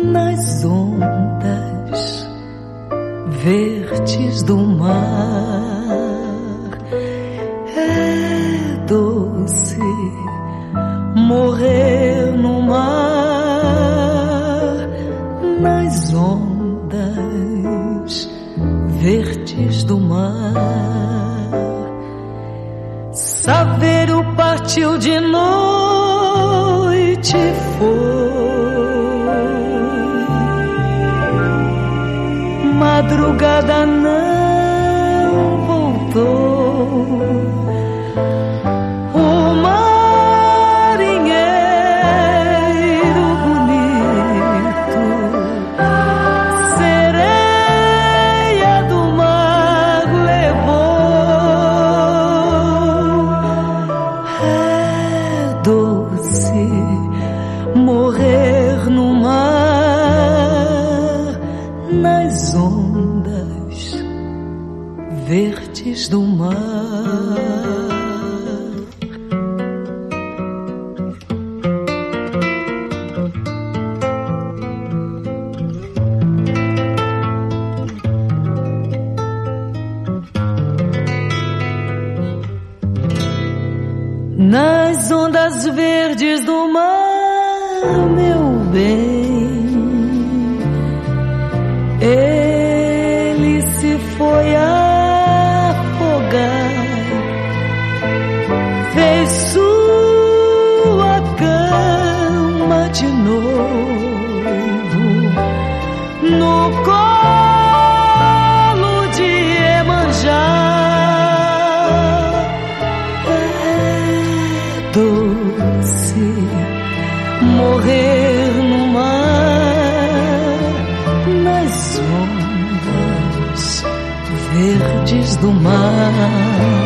nas ondas verdes do mar. É doce morrer no mar, nas ondas verdes do mar. Saveiro partiu de noite, foi madrugada, não voltou. O marinheiro bonito, sereia do mar levou. É doce morrer no mar, nas ondas verdes do mar. Nas ondas verdes do mar, meu bem, ele se foi afogar, fez sua cama de noivo no colo de Iemanjá. Doce morrer no mar, nas ondas verdes do mar.